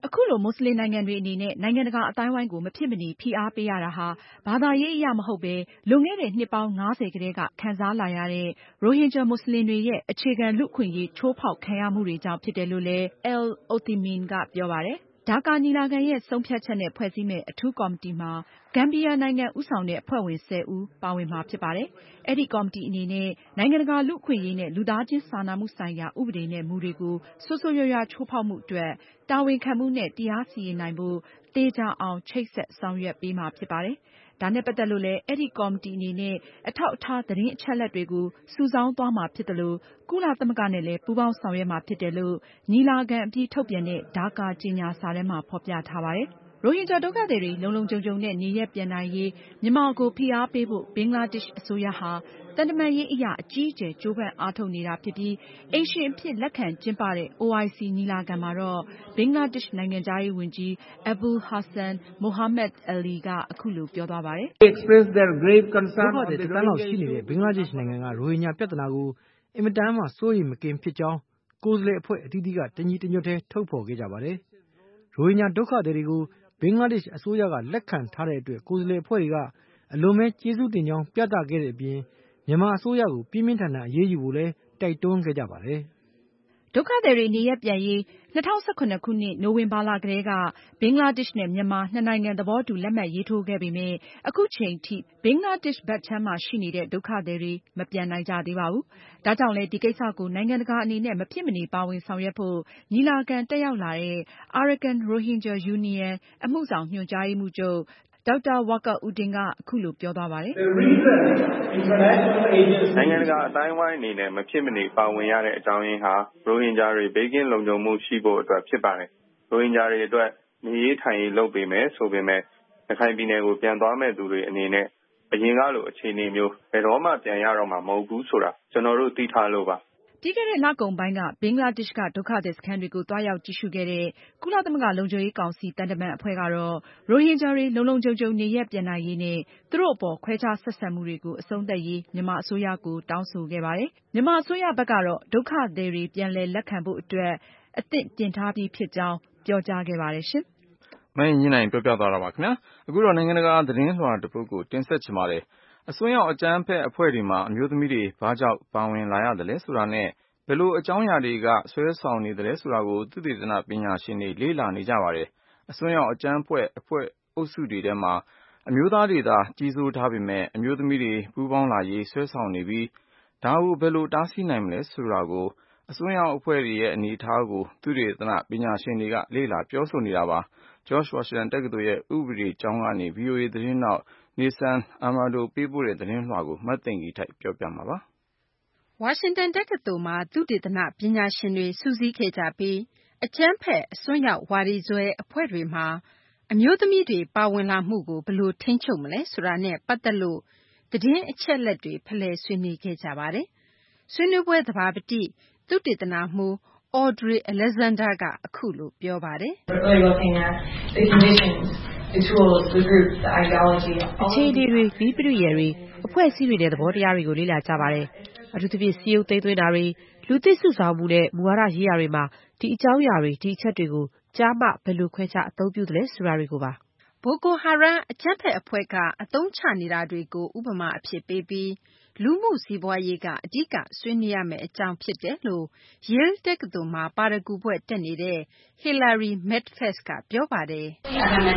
အခုလိုမွတ်စလင်နိုင်ငံတွေအနေနဲ့နိုင်ငံတကာအတိုင်းဝိုင်းကိုမဖြစ်မနေဖိအားပေးရတာဟာဘာသာရေးအရမဟုတ်ပဲလွန်ခဲ့တဲ့နှစ်ပေါင်းငါးဆယ်ကတည်းကခံစားလာရတဲ့ရိုဟင်ဂျာမွတ်စလင်တွေရဲ့အခြေခံလူ့အခွင့်အရေးချိုးဖောက်ခံရမှုတွေကြောင့်ဖြစ်တယ်လို့လည်း Al-Othaymin ကပြောပါတယ်။ဒါကာညီလာခံရဲ့ဆုံးဖြတ်ချက်နဲ့ဖွဲ့စည်းမယ့်အထူးကော်မတီမှာဂမ်ဘီယာနိုင်ငံဦးဆောင်တဲ့အဖွဲ့ဝင်ဆယ်ဦးပါဝင်မှာဖြစ်ပါတယ်။အဲဒီကော်မတီအနေနဲ့နိုင်ငံတကာလူ့အခွင့်အရေးနဲ့လူသားချင်းစာနာမှုဆိုင်ရာဥပဒေနဲ့မူတွေကိုဆိုးဆိုးရွားရွားချိုးဖောက်မှုအတွက်တာဝန်ခံမှုနဲ့တရားစီရင်နိုင်ဖို့သေချာအောင်ချိတ်ဆက်ဆောင်ရွက်ပေးမှာဖြစ်ပါတယ်။ဒါနဲ့ပတ်သက်လို့လည်းအဲဒီကော်မတီအနေနဲ့အထောက်အထားသတင်းအချက်အလက်တွေကိုစုဆောင်းသွားမှာဖြစ်တယ်လို့ကုလသမဂ္ဂနဲ့လည်းပူးပေါင်းဆောင်ရွက်မှာဖြစ်တယ်လို့ညီလာခံအပြီးထုတ်ပြန်တဲ့ဒါကာကြေညာစာထဲမှာဖော်ပြထားပါတယ်။ရိုဟင်ဂျာဒုက္ခသည်တွေလုံလုံခြုံခြုံနဲ့နေရပ်ပြန်နိုင်ရေးမြန်မာကိုဖိအားပေးဖို့ဘင်္ဂလားဒေ့ရှ်အစိုးရဟာသံတမန်ရေးအရာအကြီးအကျယ်ကြိုးပမ်းအားထုတ်နေတာဖြစ်ပြီးအိမ်ရှင်အဖြစ်လက်ခံကျင်းပတဲ့ အိုအိုင်စီ ညီလာခံမှာတော့ဘင်္ဂလားဒေ့ရှ်နိုင်ငံခြားရေးဝန်ကြီး Abul Hassan Mohammed Ali ကအခုလိုပြောသွားပါတယ်။ They expressed their grave concern of the တန်းလောက်ရှိနေတဲ့ဘင်္ဂလားဒေ့ရှ်နိုင်ငံကရိုဟင်ဂျာပြဿနာကိုအင်မတန်မှစိုးရိမ်မကင်းဖြစ်ကြောင်းကိုယ်စားလှယ်အဖွဲ့အသီးသီးကတညီတညွတ်တည်းထုတ်ဖော်ခဲ့ကြပါတယ်။ရိုဟင်ဂျာဒုက္ခသည်တွေကိုဘင်္ဂလားဒေ့ရှ်အစိုးရကလက်ခံထားတဲ့အတွက်ကိုယ်စားလှယ်အဖွဲ့တွေကအလွန်ပဲကျေးဇူးတင်ကြောင်းပြသခဲ့တဲ့အပြင်မြန်မာအစိုးရကိုပြင်းပြင်းထန်ထန်အရေးယူဖို့လည်းတိုက်တွန်းခဲ့ကြပါတယ်။ဒုက္ခသည်တွေနေရပ်ပြန်ရေး၂၀၁၇ခုနှစ်နိုဝင်ဘာလကတည်းကဘင်္ဂလားဒေ့ရှ်နဲ့မြန်မာနှစ်နိုင်ငံသဘောတူလက်မှတ်ရေးထိုးခဲ့ပေမယ့်အခုချိန်ထိဘင်္ဂလားဒေ့ရှ်ဘက်ခြမ်းမှာရှိနေတဲ့ဒုက္ခသည်တွေမပြန်နိုင်ကြသေးပါဘူး။ဒါကြောင့်လည်းဒီကိစ္စကိုနိုင်ငံတကာအနေနဲ့မဖြစ်မနေပါဝင်ဆောင်ရွက်ဖို့ညီလာခံတက်ရောက်လာတဲ့ Arakan Rohingya Union အမှုဆောင်ညွှန်ကြားရေးမှူးချုပ်ဒေါက်တာဝါကာအူဒင်ကအခုလိုပြောသွားပါတယ်။နိုင်ငံတကာအတိုင်းဝိုင်းအနေနဲ့မဖြစ်မနေပါဝင်ရတဲ့အကြောင်းရင်းဟာရိုဟင်ဂျာတွေဘေးကင်းလုံခြုံမှုရှိဖို့အတွက်ဖြစ်ပါတယ်။ရိုဟင်ဂျာတွေအတွက်နေရေးထိုင်ရေးလုပ်ပေးမယ်ဆိုပေမဲ့ရခိုင်ပြည်နယ်ကိုပြန်သွားမဲ့သူတွေအနေနဲ့အရင်ကလိုအခြေအနေမျိုးဘယ်တော့မှပြန်ရတော့မှာမဟုတ်ဘူးဆိုတာကျွန်တော်တို့သိထားလို့ပါ။ပြီးခဲ့တဲ့လကုန်ပိုင်းကဘင်္ဂလားဒေ့ရှ်ကဒုက္ခသည်စခန်းတွေကိုသွားရောက်ကြည့်ရှုခဲ့တဲ့ကုလသမဂ္ဂလုံခြုံရေးကောင်စီသံတမန်အဖွဲ့ကတော့ရိုဟင်ဂျာတွေလုံလုံခြုံခြုံနေရပ်ပြန်နိုင်ရေးနဲ့သူတို့အပေါ်ခွဲခြားဆက်ဆံမှုတွေကိုအဆုံးသတ်ရေးမြန်မာအစိုးရကိုတောင်းဆိုခဲ့ပါတယ်။မြန်မာအစိုးရဘက်ကတော့ဒုက္ခသည်တွေပြန်လည်လက်ခံဖို့အတွက်အသင့်ပြင်ထားပြီးဖြစ်ကြောင်းပြောကြားခဲ့ပါတယ်ရှင်။မင်းညင်းနိုင်ပြောပြသွားတာပါခင်ဗျာ။အခုတော့နိုင်ငံတကာသတင်းလွှာတစ်ပုဒ်ကိုတင်ဆက်ချင်ပါတယ်။အစွန်းရောက်အကြမ်းဖက်အဖွဲ့တွေမှာအမျိုးသမီးတွေဘာကြောင့်ပါဝင်လာရတယ်လဲဆိုတာနဲ့ဘယ်လိုအကြောင်းအရာတွေကဆွဲဆောင်နေတယ်ဆိုတာကိုသုတေသနပညာရှင်တွေလေ့လာနေကြပါတယ်။အစွန်းရောက်အကြမ်းဖက်အဖွဲ့အုပ်စုတွေထဲမှာအမျိုးသားတွေသာကြီးစိုးထားပေမဲ့အမျိုးသမီးတွေပူးပေါင်းလာရေးဆွဲဆောင်နေပြီးဒါကိုဘယ်လိုတားဆီးနိုင်မလဲဆိုတာကိုအစွန်းရောက်အဖွဲ့တွေရဲ့အနေအထားကိုသုတေသနပညာရှင်တွေကလေ့လာပြောဆိုနေတာပါ။ George Washington တက္ကသိုလ်ရဲ့ဥပဒေကျောင်းကနေ ဗွီအိုအေသတင်းထောက် Nelson Amado ပေးပို့တဲ့သတင်းလွှာကိုမသိင်္ဂီထိုက်ပြောပြမှာပါ။ဝါရှင်တန်တက္ကသိုလ်မှာသုတေသနပညာရှင်တွေစုစည်းခဲ့ကြပြီးအကြမ်းဖက်အစွန်းရောက်ဝါဒီစွဲအဖွဲ့တွေမှာအမျိုးသမီးတွေပါဝင်လာမှုကိုဘယ်လိုထိန်းချုပ်မလဲဆိုတာနဲ့ပတ်သက်လို့သတင်းအချက်လက်တွေဖလှယ်ဆွေးနွေးခဲ့ကြပါတယ်။ဆွေးနွေးပွဲသဘာပတိသုတေသနမှူး Audrey Alexander ကအခုလိုပြောပါတယ်။အခြေအနေတွေ၊နည်းပရိယာယ်တွေ၊အဖွဲ့အစည်းတွေနဲ့သဘောတရားတွေကိုလေ့လာကြပါတယ်။အထူးသဖြင့်စည်းရုံးသိမ်းသွင်းတာတွေ၊လူသစ်စုဆောင်းမှုနဲ့မူဝါဒရေးရာတွေမှာဒီအကြောင်းအရာတွေဒီအချက်တွေကိုကျားမဘယ်လိုခွဲခြားအသုံးပြုသလဲဆိုတာတွေကိုပါ။ Boko Haram အကြမ်းဖက်အဖွဲ့ကအသုံးချနေတာတွေကိုဥပမာအဖြစ်ပေးပြီးလူမှုစီးပွားရေးကအဓိကဆွေးနွေးရမယ့်အကြောင်းဖြစ်တယ်လို့ Yale တက္ကသိုလ်မှာပါရဂူဘွဲ့တက်နေတဲ့ Hilary Medford ကပြောပါတယ်။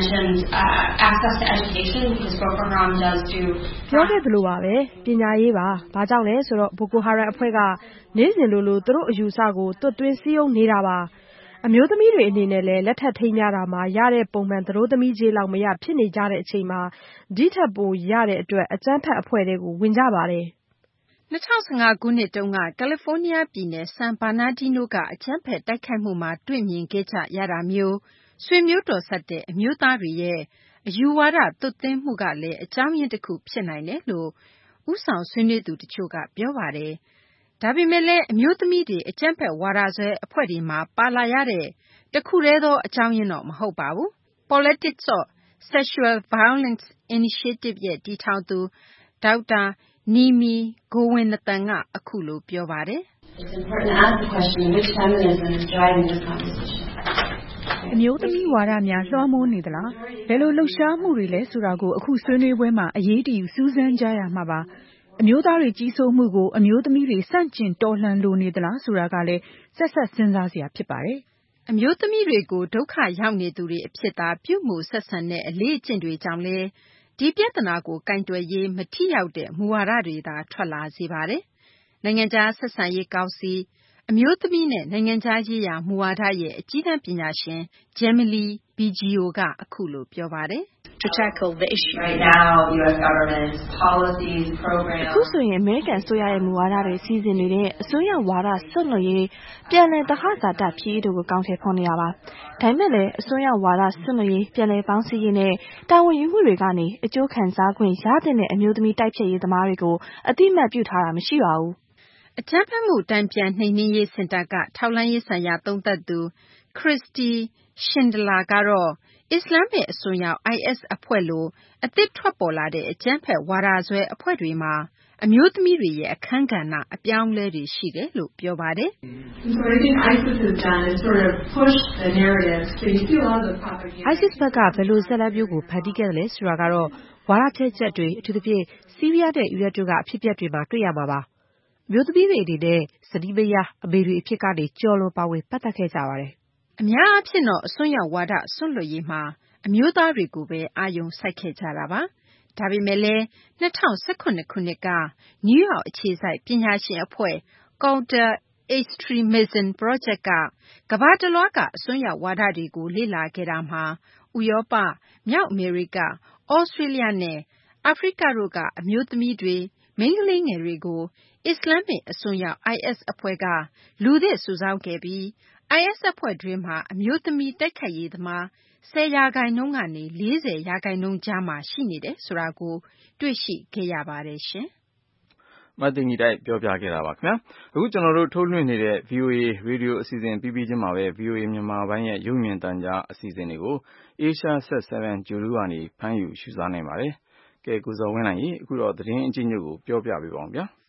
ပြောခဲ့သလိုပါပဲပညာရေးပါ။ဘာကြောင့်လဲဆိုတော့ Boko Haram အဖွဲ့ကနေ့စဉ်လိုလိုသူတို့အယူဆကိုသွတ်သွင်းစည်းရုံးနေတာပါ။အမျိုးသမီးတွေအနေနဲ့လည်းလက်ထပ်ထိမ်းမြတာမှာရတဲ့ပုံမှန်သတို့သမီးကြေးလောက်မရဖြစ်နေကြတဲ့အချိန်မှာဒီထက်ပိုရတဲ့အတွက်အကြမ်းဖက်အဖွဲ့တွေကိုဝင်ကြပါတယ်။၂၀၁၅ခုနှစ်တုန်းကကယ်လီဖိုးနီးယားပြည်နယ် San Bernardino ကအကြမ်းဖက်တိုက်ခိုက်မှုမှာတွေ့မြင်ခဲ့ကြရတာမျိုးဆွေမျိုးတော်စပ်တဲ့အမျိုးသားတွေရဲ့အယူဝါဒသွတ်သွင်းမှုကလည်းအကြောင်းရင်းတစ်ခုဖြစ်နိုင်တယ်လို့ဦးဆောင်ဆွေးနွေးသူတချို့ကပြောပါတယ်။ဒါပေမဲ့လည်းအမျိုးသမီးတွေအကြမ်းဖက်ဝါဒစွဲအဖွဲ့တွေမှာပါလာရတဲ့တခုတည်းသောအကြောင်းရင်းတော့မဟုတ်ပါဘူး။ Politics of Sexual Violence Initiative ရဲ့တည်ထောင်သူဒေါက်တာ Neeme Gowinathan ကအခုလိုပြောပါတယ်။အမျိုးသမီးဝါဒများလွှမ်းမိုးနေသလားဘယ်လိုလှုပ်ရှားမှုတွေလဲဆိုတာကိုအခုဆွေးနွေးပွဲမှာအရေးတယူစူးစမ်းကြရမှာပါအမျိုးသားတွေကြီးစိုးမှုကိုအမျိုးသမီးတွေစန့်ကျင်တော်လှန်လိုနေသလားဆိုတာကလည်းဆက်ဆက်စဉ်းစားစရာဖြစ်ပါတယ်အမျိုးသမီးတွေကိုဒုက္ခရောက်နေသူတွေအဖြစ်သာပြုမှုဆက်ဆံတဲ့အလေးအကျင့်တွေကြောင့်လဲဒီပြဿနာကိုကင်တွယ်ရေးမထိရောက်တဲ့မူဝါဒတွေသာထွက်လာစေပါတယ်နိုင်ငံခြားဆက်ဆံရေးကောင်စီအမျိုးသမီးနဲ့နိုင်ငံခြားရေးရာမူဝါဒရဲ့အကြီးတန်းပညာရှင် Jamily Bigio ကအခုလိုပြောပါတယ် To tackle the issue right now U S government's policies programs အခုဆိုရင်အမေရိကန်အစိုးရရဲ့မူဝါဒတွေစီစဉ်နေတဲ့အစိုးရဝါဒဆွတ်လွတ်ရေးပြည်내သဟဇာတဖြစ်ရေးတို့ကိုကောင်းထည့်ဖော်နေရပါဒါပေမဲ့လည်းအစိုးရဝါဒဆွတ်လွတ်ရေးပြည်내ပေါင်းစည်းရေးနဲ့တာဝန်ယူမှုတွေကနေအကျိုးခံစားခွင့်ရတဲ့အမျိုးသမီးတိုက်ဖြတ်ရေးသမားတွေကိုအတိအမှတ်ပြုထားတာမရှိပါဘူးအကြမ်းဖက်မှုတန်ပြန်နှိမ်နင်းရေးစင်တာကထောက်လှမ်းရေးဆိုင်ရာသုံးသပ်သူ Christy Schindler ကတော့အစ္စလာမစ်အစွန်းရောက် I S အဖွဲ့လိုအသစ်ထွက်ပေါ်လာတဲ့အကြမ်းဖက်ဝါဒစွဲအဖွဲ့တွေမှာအမျိုးသမီးတွေရဲ့အခန်းကဏ္ဍအပြောင်းအလဲတွေရှိတယ်လို့ပြောပါတယ်။ ISIS ဘက်ကဘယ်လိုဇာတ်လမ်းမျိုးကိုဖန်တီးခဲ့တယ်လဲဆိုတာကတော့ဝါဒဖြန့်ချက်တွေအထူးသဖြင့်ဆီးရီးယားနဲ့အီရတ်တို့ကအဖြစ်အပျက်တွေမှာတွေ့ရမှာပါ။အမျိုးသမီးတွေအနေနဲ့ဇနီးမယားအမေတွေအဖြစ်ကနေကျော်လွန်ပါဝင်ပတ်သက်ခဲ့ကြပါတယ်အများအားဖြင့်တော့အစွန်းရောက်ဝါဒဆွန့်လွတ်ရေးမှာအမျိုးသားတွေကိုပဲအာရုံစိုက်ခဲ့ကြတာပါ။ဒါပေမဲ့လည်း၂၀၁၇ခုနှစ်ကနယူးယောက်အခြေစိုက်ပညာရှင်အဖွဲ့ Counter Extremism Project ကကမ္ဘာတလွှားကအစွန်းရောက်ဝါဒတွေကိုလေ့လာခဲ့တာမှာဥရောပ၊မြောက်အမေရိက၊ဩစတြေးလျနဲ့အာဖရိကတို့ကအမျိုးသမီးတွေမိန်းကလေးငယ်တွေကိုအစ္စလာမစ်အစွန်းရောက် I S အဖွဲ့ကလူသစ်စုဆောင်းခဲ့ပြီး I S အဖွဲ့တွင်းမှာအမျိုးသမီးတိုက်ခိုက်ရေးသမား၁၀ရာခိုင်နှုန်းကနေ၄၀ရာခိုင်နှုန်းကြားမှာရှိနေတယ်ဆိုတာကိုတွေ့ရှိခဲ့ရပါတယ်ရှင်။မသိင်္ဂီတိုက်ပြောပြခဲ့တာပါခင်ဗျာ။အခုကျွန်တော်တို့ထုတ်လွှင့်နေတဲ့ V O A ရေဒီယိုအစီအစဉ်ပြီးပြီးချင်းမှာပဲ V O A မြန်မာပိုင်းရဲ့ရုပ်မြင်သံကြားအစီအစဉ်တွေကို Asia Set 7 ဂြိုလ်တုကနေဖမ်းယူရှုစားနိုင်ပါတယ်။ကဲကိုဇော်ဝင်းနိုင်ရေအခုတော့သတင်းအကျဉ်းချုပ်ကိုပြောပြပေးပါဦးဗျာ။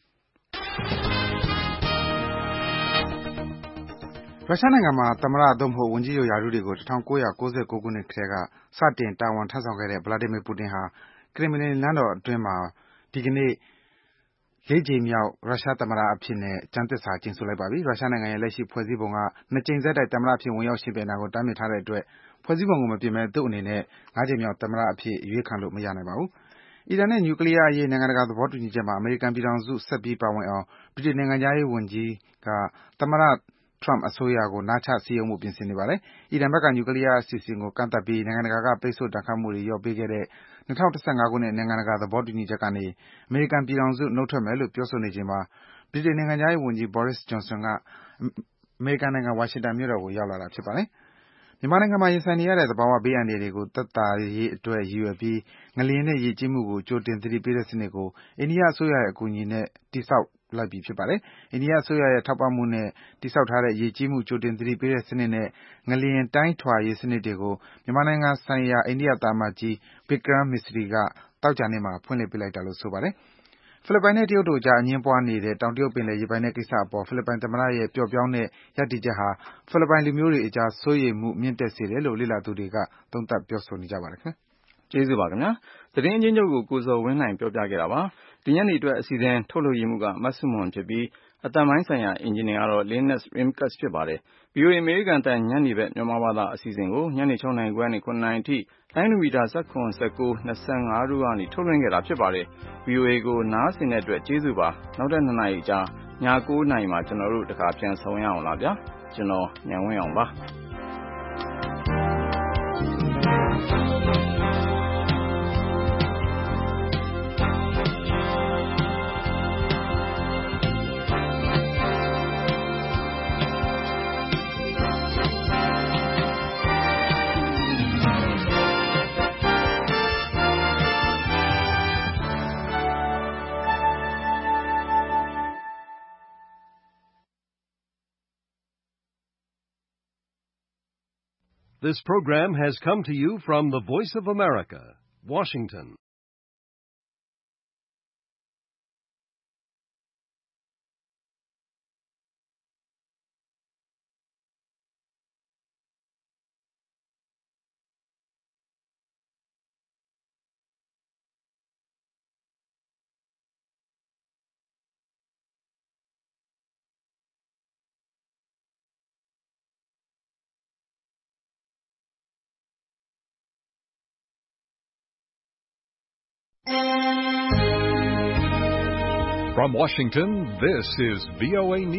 ရုရှားနိုင်ငံမှာသမ္မတသို့မဟုတ်ဝန်ကြီးချုပ်ရာထူးတွေကို၁၉၉၉ခုနှစ်ကတည်းကစတင်တာဝန်ထမ်းဆောင်ခဲ့တဲ့ Vladimir Putin ဟာ Kremlin နန်းတော်အတွင်းမှာဒီကနေ့ လေးကြိမ်မြောက်ရုရှားသမ္မတအဖြစ်နဲ့ကျမ်းသစ္စာကျိန်ဆိုလိုက်ပါပြီ။ရုရှားနိုင်ငံရဲ့လက်ရှိဖွဲ့စည်းပုံကနှစ်ကြိမ်ဆက်တိုက်သမ္မတအဖြစ်ဝင်ရောက်ယှဉ်ပြိုင်တာကိုတားမြစ်ထားတဲ့အတွက်ဖွဲ့စည်းပုံကိုမပြင်ဘဲသူ့အနေနဲ့ငါးကြိမ်မြောက်သမ္မတအဖြစ်အရွေးခံလို့မရနိုင်ပါဘူး။အီရန်နဲ့နျူကလ িয়ার အရေးနိုင်ငံတကာသဘောတူညီချက်မှာအမေရိကန်ပြည်ထောင်စုဆက်ပြီးပါဝင်အောင်ဗြိတိန်နိုင်ငံခြားရေးဝန်ကြီးကသမ္မတ Trump အစိုးရကိုနားချစည်းရုံးဖို့ပြင်ဆင်နေပါတယ်။အီရန်ဘက်ကနျူကလ িয়ার အစီအစဉ်ကိုကန့်သတ်ပြီးနိုင်ငံတကာကပိတ်ဆို့ဒဏ်ခတ်မှုတွေလျော့ပေးခဲ့တဲ့၂၀၁၅ခုနှစ်နိုင်ငံတကာသဘောတူညီချက်ကနေအမေရိကန်ပြည်ထောင်စုနုတ်ထွက်မယ်လို့ပြောဆိုနေချိန်မှာဗြိတိန်နိုင်ငံခြားရေးဝန်ကြီး Boris Johnson ကအမေရိကန်နိုင်ငံဝါရှင်တန်မြို့တော်ကိုရောက်လာတာဖြစ်ပါတယ်။မြန်မာနိုင်ငံမှာရင်ဆိုင်နေရတဲ့သဘာဝဘေးအန္တရာယ်တွေကိုသက်သာရေးအတွက်ရည်ရွယ်ပြီးငလျင်နဲ့ရေကြီးမှုကိုကြိုတင်သတိပေးတဲ့စနစ်ကိုအိန္ဒိယအစိုးရရဲ့အကူအညီနဲ့တည်ဆောက်လိုက်ပြီဖြစ်ပါတယ်။အိန္ဒိယအစိုးရရဲ့ထောက်ပံ့မှုနဲ့တည်ဆောက်ထားတဲ့ရေကြီးမှုကြိုတင်သတိပေးတဲ့စနစ်နဲ့ငလျင်တိုင်းထွာရေးစနစ်တွေကိုမြန်မာနိုင်ငံဆိုင်ရာအိန္ဒိယသံအမတ်ကြီး Vikram Misri ကသောကြာနေ့မှာဖွင့်လှစ်ပေးလိုက်တာလို့ဆိုပါတယ်။ဖိလစ်ပိုင်နဲ့တရုတ်တို့အကြားအငြင်းပွားနေတဲ့တောင်တရုတ်ပင်လယ်ရေပိုင်နက်ကိစ္စအပေါ်ဖိလစ်ပိုင်သမ္မတရဲ့ပျော့ပျောင်းတဲ့ရပ်တည်ချက်ဟာဖိလစ်ပိုင်လူမျိုးတွေအကြားစိုးရိမ်မှုမြင့်တက်စေတယ်လို့လေ့လာသူတွေကသုံးသပ်ပြောဆိုနေကြပါတယ်ခင်ဗျာ။ကျေးဇူးပါခင်ဗျာ။သတင်းအကျဉ်းချုပ်ကိုကိုဇော်ဝင်းနိုင်ပြောပြခဲ့တာပါ။ဒီညနေအတွက်အစီအစဉ်ထုတ်လုပ်ရမှုကမတ်ဆုမွန်ဖြစ်ပြီးအတန်ပိုင်းဆိုင်ရာအင်ဂျင်နီယာကတော့ Linus Rimkus ဖြစ်ပါတယ်။ V O A အမေရိကန်တန်ညနေဘက်မြန်မာဘာသာအစီအစဉ်ကိုညနေ၆နာရီခွဲနဲ့၇နာရီအထိလိုင်းမီတာ၁၇ ၁၉ ၂၅တို့ကနေထုတ်လွှင့်ခဲ့တာဖြစ်ပါတယ်။ V O A ကိုနားဆင်တဲ့အတွက်ကျေးဇူးပါ။နောက်ထပ်၂နာရီကြာည၉နာရီမှာကျွန်တော်တို့တခါပြန်ဆုံရအောင်လားဗျာ။ကျွန်တော်ညံဝင်းအောင်ပါ။ This program has come to you from the Voice of America, Washington. From Washington, this is V O A News.